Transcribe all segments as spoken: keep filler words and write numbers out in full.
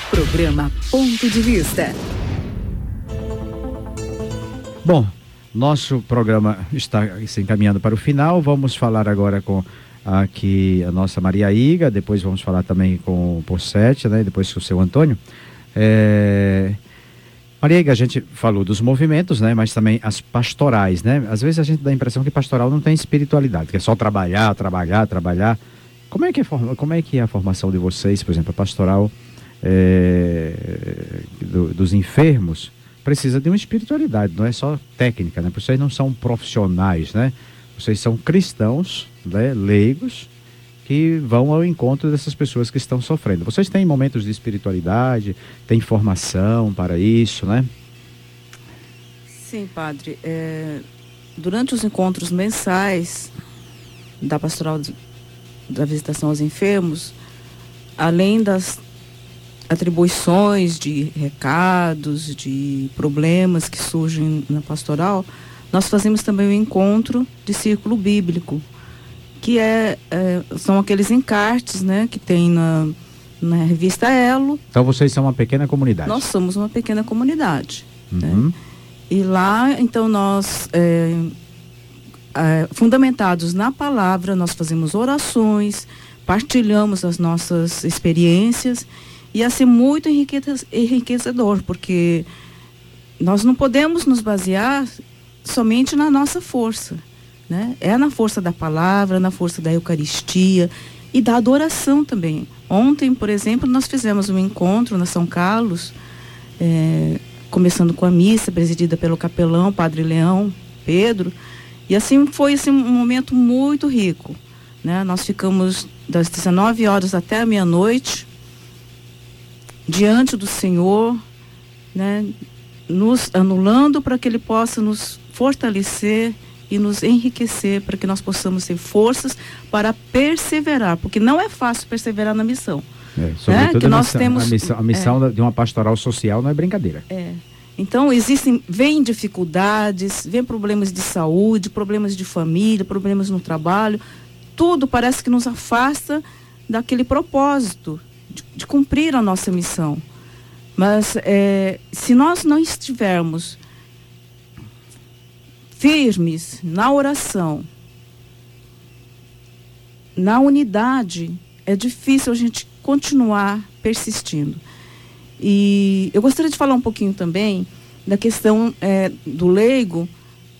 Programa Ponto de Vista. Bom, nosso programa está se encaminhando para o final. Vamos falar agora com aqui a nossa Maria Iga, depois vamos falar também com o Possete, né? Depois com o seu Antônio. É... Maria Iga, a gente falou dos movimentos, né? Mas também as pastorais, né? Às vezes a gente dá a impressão que pastoral não tem espiritualidade, que é só trabalhar, trabalhar, trabalhar. Como é que é, como é, que é a formação de vocês, por exemplo, a pastoral é, do, dos enfermos? Precisa de uma espiritualidade, não é só técnica, né? Vocês não são profissionais, né? Vocês são cristãos, né? Leigos, que vão ao encontro dessas pessoas que estão sofrendo. Vocês têm momentos de espiritualidade, têm formação para isso, né? Sim, padre. É, durante os encontros mensais da pastoral da visitação aos enfermos, além das atribuições de recados, de problemas que surgem na pastoral, nós fazemos também o encontro de círculo bíblico, que é, é, são aqueles encartes, né, que tem na, na revista Elo. Então vocês são uma pequena comunidade? Nós somos uma pequena comunidade. Uhum. Né? E lá, então, nós, é, é, fundamentados na palavra, nós fazemos orações, partilhamos as nossas experiências, e assim muito enriquecedor, porque nós não podemos nos basear somente na nossa força, né? É na força da palavra, na força da Eucaristia e da adoração também. Ontem, por exemplo, nós fizemos um encontro na São Carlos, é, começando com a missa, presidida pelo capelão, Padre Leão Pedro, e assim foi assim, um momento muito rico, né? Nós ficamos das dezenove horas até a meia-noite, diante do Senhor, né, nos anulando para que Ele possa nos fortalecer e nos enriquecer, para que nós possamos ter forças para perseverar, porque não é fácil perseverar na missão. É, sobretudo né? que a nós missão, temos, a missão, a missão é, de uma pastoral social não é brincadeira. É. Então, existem, vem dificuldades, vem problemas de saúde, problemas de família, problemas no trabalho, tudo parece que nos afasta daquele propósito de, de cumprir a nossa missão. Mas é, se nós não estivermos firmes na oração, na unidade, é difícil a gente continuar persistindo. E eu gostaria de falar um pouquinho também da questão é, do leigo,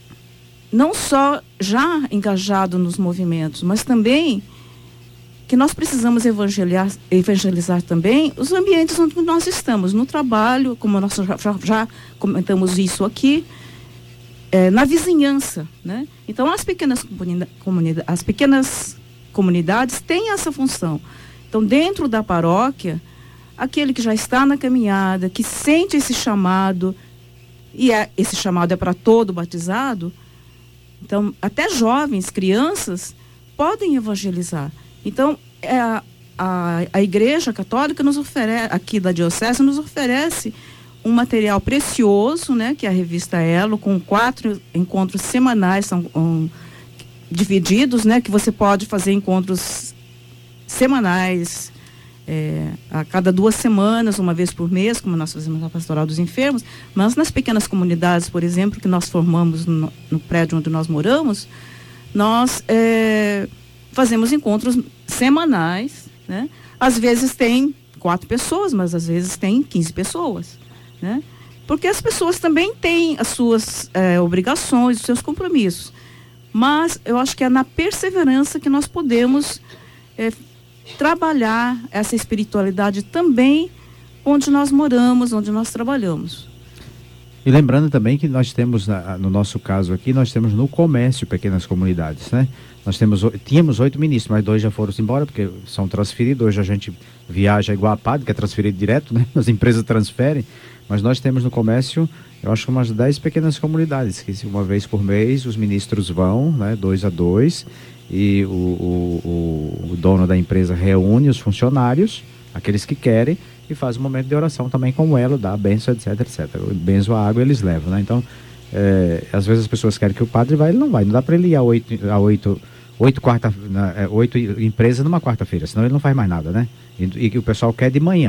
não só já engajado nos movimentos, mas também que nós precisamos evangelizar, evangelizar também os ambientes onde nós estamos, no trabalho, como nós já, já, já comentamos isso aqui, é, na vizinhança, né? Então as pequenas, comunidades, as pequenas comunidades têm essa função. Então, dentro da paróquia, aquele que já está na caminhada, que sente esse chamado, e é, esse chamado é para todo batizado, então até jovens, crianças, podem evangelizar. Então, é, a, a, a Igreja Católica nos oferece, aqui da Diocese, nos oferece um material precioso, né, que é a revista Elo, com quatro encontros semanais, são um, divididos, né, que você pode fazer encontros semanais, é, a cada duas semanas, uma vez por mês, como nós fazemos na Pastoral dos Enfermos, mas nas pequenas comunidades, por exemplo, que nós formamos no, no prédio onde nós moramos, nós é, fazemos encontros semanais, né? Às vezes tem quatro pessoas, mas às vezes tem quinze pessoas, né? Porque as pessoas também têm as suas é, obrigações, os seus compromissos. Mas eu acho que é na perseverança que nós podemos é, trabalhar essa espiritualidade também onde nós moramos, onde nós trabalhamos. E lembrando também que nós temos, no nosso caso aqui, nós temos no comércio pequenas comunidades, né? Nós temos, tínhamos oito ministros, mas dois já foram embora, porque são transferidos. Hoje a gente viaja igual a padre, que é transferido direto, né? As empresas transferem, mas nós temos no comércio, eu acho, umas dez pequenas comunidades, que uma vez por mês os ministros vão, né? Dois a dois, e o, o, o dono da empresa reúne os funcionários, aqueles que querem, e faz um momento de oração também com ela, dá a bênção, etc, etcétera. O benzo, a água eles levam, né? Então, é, às vezes as pessoas querem que o padre vá, ele não vai. Não dá para ele ir a oito, a oito, oito, quarta, na, oito empresas numa quarta-feira, senão ele não faz mais nada, né? E, e o pessoal quer de manhã.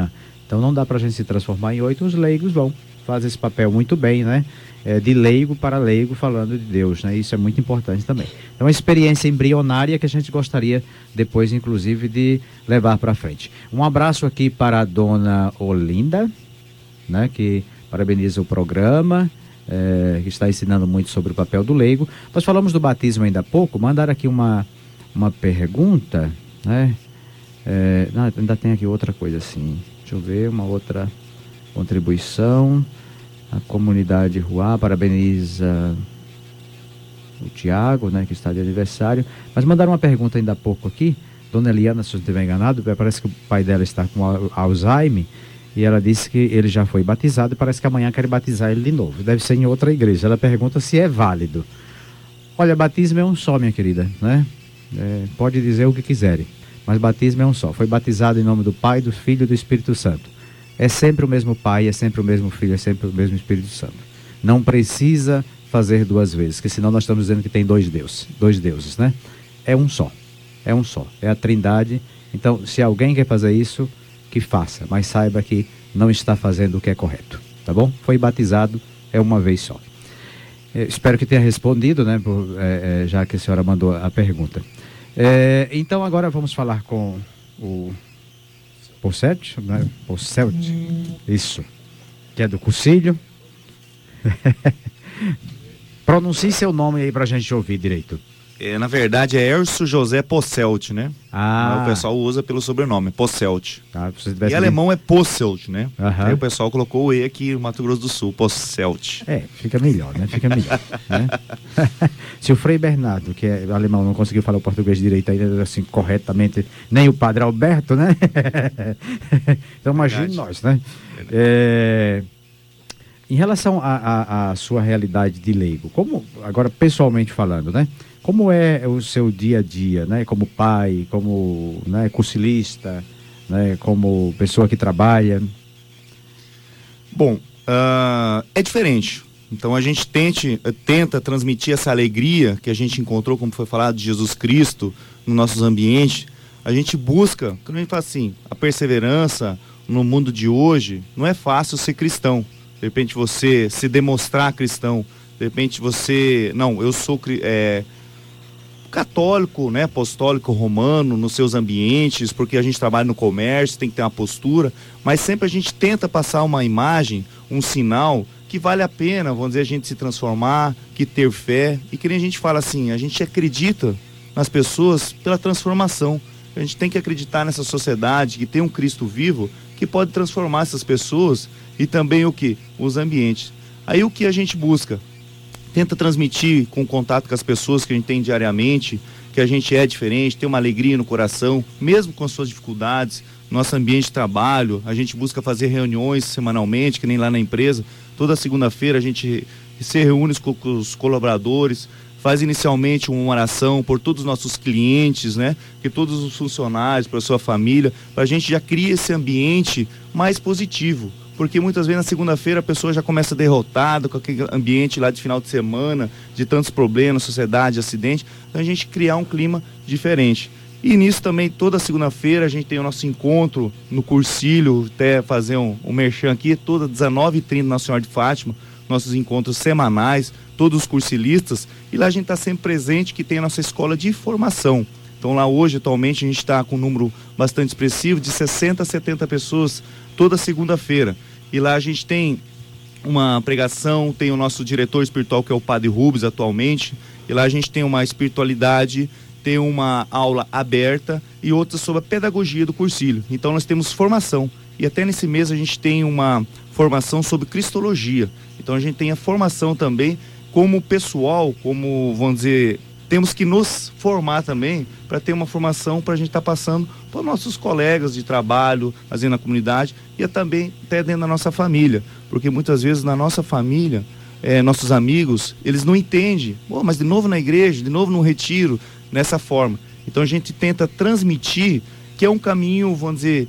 Então não dá para a gente se transformar em oito, os leigos vão fazer esse papel muito bem, né? É, de leigo para leigo falando de Deus, né? Isso é muito importante também. Então, uma experiência embrionária que a gente gostaria depois, inclusive, de levar para frente. Um abraço aqui para a dona Olinda, né? Que parabeniza o programa, é, que está ensinando muito sobre o papel do leigo. Nós falamos do batismo ainda há pouco, mandaram aqui uma, uma pergunta, né? É, não, ainda tem aqui outra coisa assim, deixa eu ver, uma outra contribuição. A comunidade Ruá parabeniza o Tiago, né, que está de aniversário. Mas mandaram uma pergunta ainda há pouco aqui, dona Eliana, se eu não estiver enganado, parece que o pai dela está com Alzheimer, e ela disse que ele já foi batizado e parece que amanhã quer batizar ele de novo. Deve ser em outra igreja. Ela pergunta se é válido. Olha, batismo é um só, minha querida, né? É, pode dizer o que quiserem, mas batismo é um só. Foi batizado em nome do Pai, do Filho e do Espírito Santo. É sempre o mesmo Pai, é sempre o mesmo Filho, é sempre o mesmo Espírito Santo. Não precisa fazer duas vezes, porque senão nós estamos dizendo que tem dois deuses, dois deuses, né? É um só, é um só, é a Trindade. Então, se alguém quer fazer isso, que faça, mas saiba que não está fazendo o que é correto, tá bom? Foi batizado, é uma vez só. Eu espero que tenha respondido, né? Por, é, é, já que a senhora mandou a pergunta. É, então, agora vamos falar com o Posselt, né? Posselt, isso, que é do Cursilho. Pronuncie seu nome aí pra gente ouvir direito. É, na verdade é Erso José Posselt, né? Ah. Mas o pessoal usa pelo sobrenome, Posselt. Ah, e alemão é Posselt, né? Aham. Aí o pessoal colocou o E aqui no Mato Grosso do Sul, Posselt. É, fica melhor, né? Fica melhor, né? Se o Frei Bernardo, que é alemão, não conseguiu falar o português direito ainda assim corretamente, nem o Padre Alberto, né? Então imagine nós, né? É... Em relação à sua realidade de leigo, como, agora pessoalmente falando, né? Como é o seu dia a dia, né? Como pai, como, né, cursilista, né? Como pessoa que trabalha? Bom, uh, é diferente. Então a gente tente, tenta transmitir essa alegria que a gente encontrou, como foi falado, de Jesus Cristo nos nossos ambientes. A gente busca, quando a gente fala assim, a perseverança no mundo de hoje, não é fácil ser cristão. De repente você se demonstrar cristão, de repente você, não, eu sou é, católico, né, apostólico romano nos seus ambientes, porque a gente trabalha no comércio, tem que ter uma postura, mas sempre a gente tenta passar uma imagem, um sinal que vale a pena, vamos dizer, a gente se transformar, que ter fé, e que nem a gente fala assim, a gente acredita nas pessoas pela transformação. A gente tem que acreditar nessa sociedade que tem um Cristo vivo que pode transformar essas pessoas e também o que? Os ambientes. Aí o que a gente busca? Tenta transmitir com contato com as pessoas que a gente tem diariamente, que a gente é diferente, tem uma alegria no coração, mesmo com as suas dificuldades, nosso ambiente de trabalho, a gente busca fazer reuniões semanalmente, que nem lá na empresa, toda segunda-feira a gente se reúne com os colaboradores, faz inicialmente uma oração por todos os nossos clientes, né? Que todos os funcionários, para a sua família, para a gente já criar esse ambiente mais positivo. Porque muitas vezes na segunda-feira a pessoa já começa derrotada com aquele ambiente lá de final de semana, de tantos problemas, sociedade, acidente. Então a gente criar um clima diferente. E nisso também, toda segunda-feira a gente tem o nosso encontro no Cursilho, até fazer um, um merchan aqui, toda dezenove e trinta na Senhora de Fátima, nossos encontros semanais, todos os cursilistas, e lá a gente está sempre presente, que tem a nossa escola de formação. Então lá hoje, atualmente, a gente está com um número bastante expressivo, de sessenta a setenta pessoas toda segunda-feira. E lá a gente tem uma pregação, tem o nosso diretor espiritual, que é o Padre Rubens, atualmente, e lá a gente tem uma espiritualidade, tem uma aula aberta e outra sobre a pedagogia do Cursilho. Então nós temos formação, e até nesse mês a gente tem uma formação sobre cristologia. Então a gente tem a formação também como pessoal, como, vamos dizer, temos que nos formar também para ter uma formação para a gente estar tá passando para os nossos colegas de trabalho, fazendo na comunidade e também até dentro da nossa família. Porque muitas vezes na nossa família, é, nossos amigos, eles não entendem. Pô, mas de novo na igreja, de novo no retiro, nessa forma. Então a gente tenta transmitir que é um caminho, vamos dizer,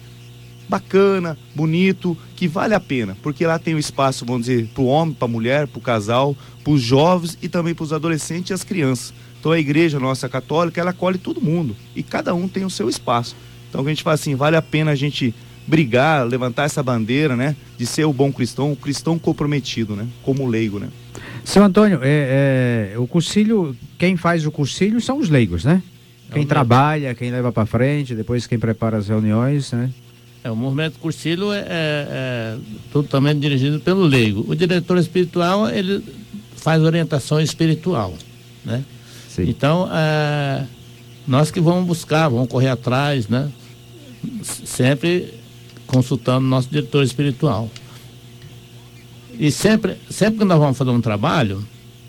bacana, bonito, que vale a pena, porque lá tem o espaço, vamos dizer, para o homem, para a mulher, para o casal, para os jovens e também para os adolescentes e as crianças. Então a igreja nossa católica, ela acolhe todo mundo e cada um tem o seu espaço. Então a gente fala assim, vale a pena a gente brigar, levantar essa bandeira, né? De ser o bom cristão, o cristão comprometido, né? Como leigo, né? Seu Antônio, é, é, o cursilho, quem faz o cursilho são os leigos, né? Quem é trabalha, quem leva para frente, depois quem prepara as reuniões, né? É, o movimento cursilho é, é, é totalmente dirigido pelo leigo. O diretor espiritual, ele faz orientação espiritual, né? Sim. Então, é, nós que vamos buscar, vamos correr atrás, né? Sempre consultando nosso diretor espiritual. E sempre, sempre que nós vamos fazer um trabalho,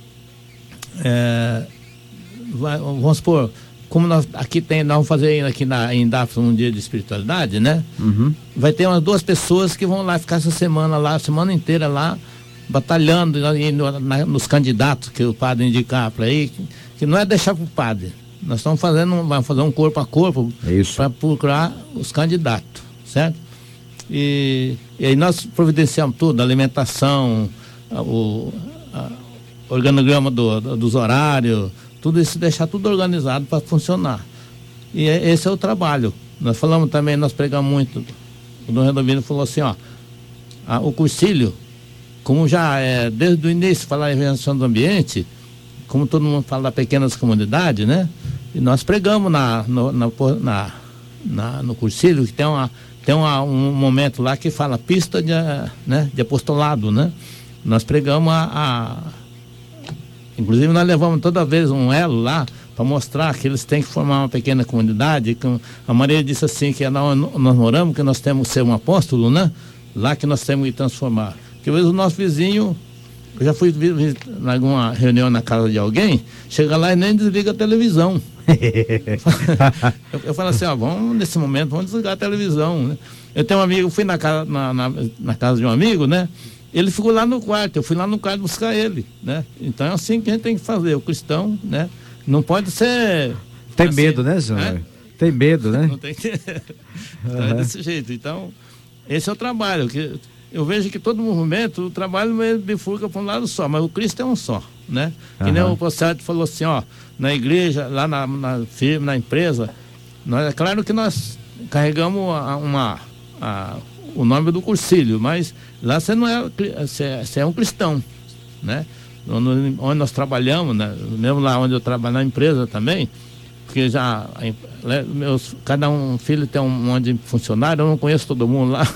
é, vai, vamos supor, como nós aqui tem, nós vamos fazer aqui na, em Dafs um dia de espiritualidade, né? Uhum. Vai ter umas duas pessoas que vão lá ficar essa semana lá, a semana inteira lá, batalhando no, na, nos candidatos que o padre indicar para aí, que, que não é deixar para o padre. Nós estamos fazendo, vamos fazer um corpo a corpo para procurar os candidatos, certo? E, e aí nós providenciamos tudo, a alimentação, a, o a, organograma do, do, dos horários, tudo isso, deixar tudo organizado para funcionar. E é, esse é o trabalho. Nós falamos também, nós pregamos muito, o Dom Redovino falou assim, ó, a, o cursilho, como já é, desde o início, falar em invenção do ambiente, como todo mundo fala das pequenas comunidades, né? E nós pregamos na, no, na, na, na, no cursilho, que tem, uma, tem uma, um momento lá que fala pista de, né, de apostolado, né? Nós pregamos a, a... Inclusive nós levamos toda vez um elo lá para mostrar que eles têm que formar uma pequena comunidade. Que a Maria disse assim, que nós, nós moramos, que nós temos que ser um apóstolo, né? Lá que nós temos que transformar. Porque às vezes o nosso vizinho... Eu já fui em alguma reunião na casa de alguém, chega lá e nem desliga a televisão. eu, eu falo assim, ó, vamos, nesse momento, vamos desligar a televisão, né? Eu tenho um amigo, fui na casa, na, na, na casa de um amigo, né? Ele ficou lá no quarto, eu fui lá no quarto buscar ele, né? Então é assim que a gente tem que fazer, o cristão, né? Não pode ser... Tem assim, medo, né, Zé? É? Tem medo, né? Não tem que... Então é desse jeito. Então, esse é o trabalho, que... Eu vejo que todo movimento, o trabalho bifurca para um lado só, mas o Cristo é um só, né? Uhum. Que nem o Posselto falou assim, ó, na igreja, lá na, na firma, na empresa, nós, é claro que nós carregamos a, uma, a, o nome do cursilho, mas lá você não é, você, você é um cristão, né? Onde, onde nós trabalhamos, né? Mesmo lá onde eu trabalho na empresa também, porque já meus, cada um filho tem um monte de funcionário, eu não conheço todo mundo lá,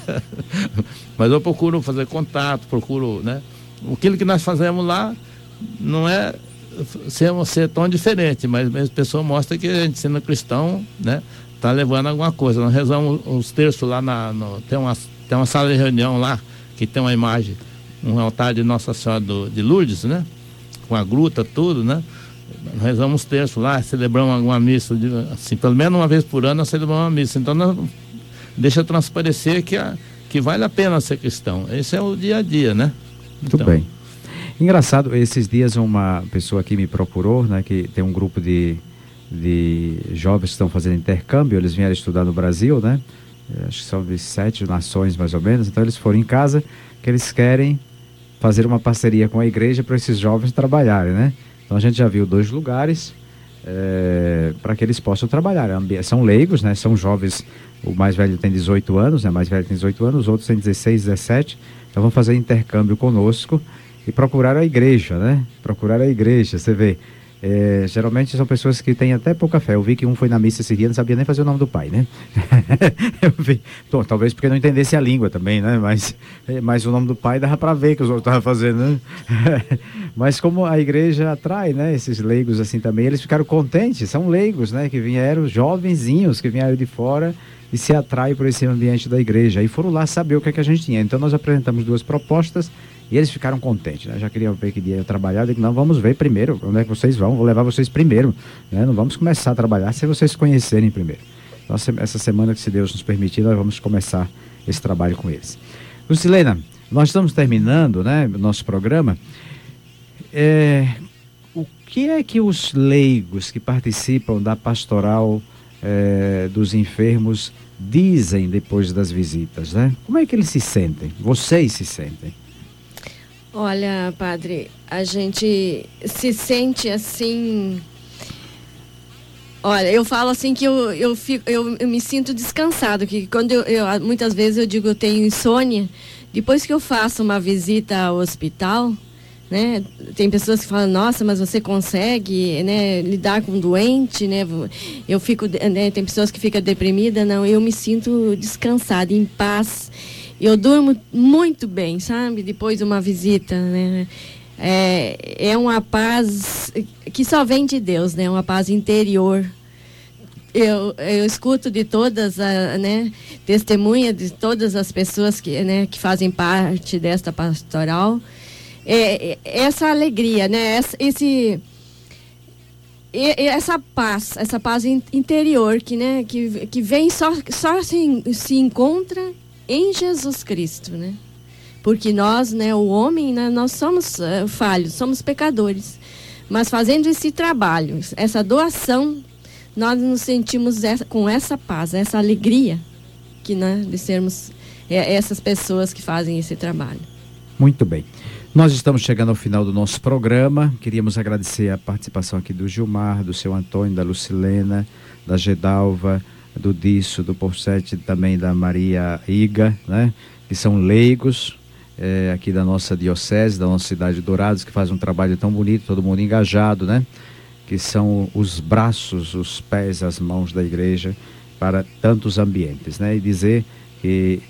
mas eu procuro fazer contato, procuro, né? Aquilo que nós fazemos lá não é ser, ser tão diferente, mas a pessoa mostra que a gente, sendo cristão, né, tá levando alguma coisa. Nós rezamos os terços lá na, no, tem, uma, tem uma sala de reunião lá que tem uma imagem, um altar de Nossa Senhora do, de Lourdes, né? Com a gruta, tudo, né? Nós rezamos terço lá, celebramos alguma missa, assim, pelo menos uma vez por ano nós celebramos uma missa. Então nós, deixa transparecer que, a, que vale a pena ser cristão. Esse é o dia a dia, né? Muito então... bem. Engraçado, esses dias uma pessoa aqui me procurou, né, que tem um grupo de, de jovens que estão fazendo intercâmbio, eles vieram estudar no Brasil, né? Acho que são de sete nações mais ou menos, então eles foram em casa, que eles querem fazer uma parceria com a igreja para esses jovens trabalharem, né? Então a gente já viu dois lugares é, para que eles possam trabalhar. São leigos, né? São jovens, o mais velho tem dezoito anos, né? O mais velho tem dezoito anos, os outros têm dezesseis, dezessete. Então vão fazer intercâmbio conosco e procurar a igreja, né? Procurar a igreja, você vê. É, geralmente são pessoas que têm até pouca fé. Eu vi que um foi na missa esse dia, não sabia nem fazer o nome do pai, né? Eu vi. Bom, talvez porque não entendesse a língua também, né? Mas, mas o nome do pai dava para ver que os outros estavam fazendo, né? Mas como a igreja atrai, né? Esses leigos assim também, eles ficaram contentes. São leigos, né? Que vieram, jovenzinhos que vieram de fora e se atraem por esse ambiente da igreja. E foram lá saber o que é que a gente tinha. Então nós apresentamos duas propostas. E eles ficaram contentes, né? Já queriam ver que dia eu trabalhar. Eu digo, não, vamos ver primeiro onde é que vocês vão. Vou levar vocês primeiro, né? Não vamos começar a trabalhar sem vocês se conhecerem primeiro. Então, essa semana, que se Deus nos permitir, nós vamos começar esse trabalho com eles. Lucilena, nós estamos terminando, né, o nosso programa. É, o que é que os leigos que participam da pastoral é, dos enfermos dizem depois das visitas, né? Como é que eles se sentem? Vocês se sentem? Olha, padre, a gente se sente assim, Olha, eu falo assim que eu, eu, fico, eu, eu me sinto descansado, que quando eu, eu, muitas vezes eu digo eu tenho insônia, depois que eu faço uma visita ao hospital, né, tem pessoas que falam, nossa, mas você consegue, né, lidar com um doente, né, eu fico, né, tem pessoas que ficam deprimidas, não, eu me sinto descansada, em paz, eu durmo muito bem, sabe, depois de uma visita, né, é, é uma paz que só vem de Deus, né, uma paz interior. Eu, eu escuto de todas, a, né, testemunha de todas as pessoas que, né, que fazem parte desta pastoral, é, é, essa alegria, né, essa, esse, é, essa paz, essa paz interior que, né, que, que vem só, só se, se encontra em Jesus Cristo, né, porque nós, né, o homem, né, nós somos uh, falhos, somos pecadores, mas fazendo esse trabalho, essa doação, nós nos sentimos essa, com essa paz, essa alegria que, né, de sermos é, essas pessoas que fazem esse trabalho. Muito bem. Nós estamos chegando ao final do nosso programa. Queríamos agradecer a participação aqui do Gilmar, do seu Antônio, da Lucilena, da Gedalva, do Disso, do Porsete, também da Maria Iga, né, que são leigos é, aqui da nossa diocese, da nossa cidade de Dourados, que faz um trabalho tão bonito, todo mundo engajado, né? Que são os braços, os pés, as mãos da igreja para tantos ambientes, né? E dizer que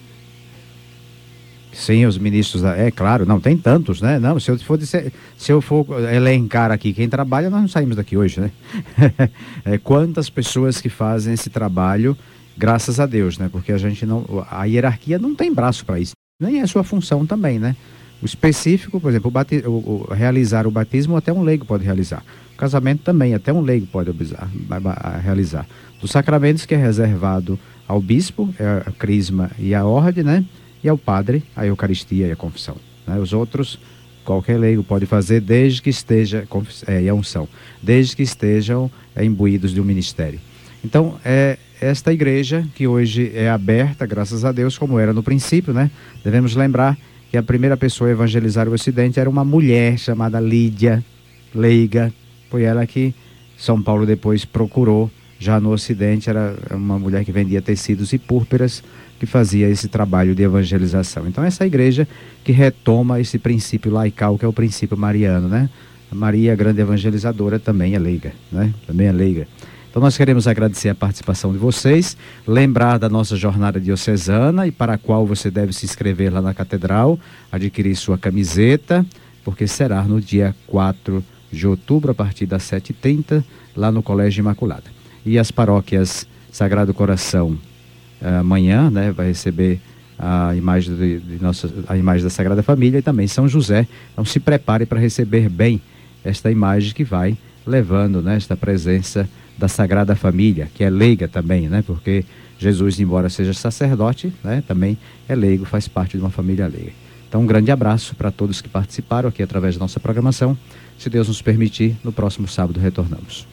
sim, os ministros, é claro, não, tem tantos, né? Não, se eu for, dizer, se eu for elencar aqui quem trabalha, nós não saímos daqui hoje, né? É, quantas pessoas que fazem esse trabalho, graças a Deus, né? Porque a gente não, a hierarquia não tem braço para isso, nem é sua função também, né? O específico, por exemplo, o bati, o, o, realizar o batismo até um leigo pode realizar. O casamento também, até um leigo pode obisar, realizar. Os sacramentos que é reservado ao bispo, é a crisma e a ordem, né? E ao padre, a eucaristia e a confissão, né? Os outros, qualquer leigo pode fazer desde que esteja, é, e a unção, desde que estejam é, imbuídos de um ministério. Então, é esta igreja que hoje é aberta, graças a Deus, como era no princípio, né? Devemos lembrar que a primeira pessoa a evangelizar o Ocidente era uma mulher chamada Lídia, leiga. Foi ela que São Paulo depois procurou, já no Ocidente, era uma mulher que vendia tecidos e púrpuras, que fazia esse trabalho de evangelização. Então essa igreja que retoma esse princípio laical, que é o princípio mariano, né? A Maria, a grande evangelizadora, também é leiga, né? Também é leiga. Então nós queremos agradecer a participação de vocês, lembrar da nossa jornada diocesana, e para a qual você deve se inscrever lá na Catedral, adquirir sua camiseta, porque será no dia quatro de outubro, a partir das sete e trinta, lá no Colégio Imaculada. E as paróquias Sagrado Coração, amanhã, né, vai receber a imagem, de, de nossa, a imagem da Sagrada Família, e também São José. Então se prepare para receber bem esta imagem que vai levando, né, esta presença da Sagrada Família, que é leiga também, né, porque Jesus, embora seja sacerdote, né, também é leigo, faz parte de uma família leiga. Então um grande abraço para todos que participaram aqui através da nossa programação. Se Deus nos permitir, no próximo sábado retornamos.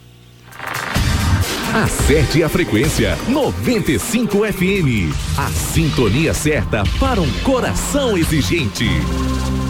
Acerte a frequência noventa e cinco F M, a sintonia certa para um coração exigente.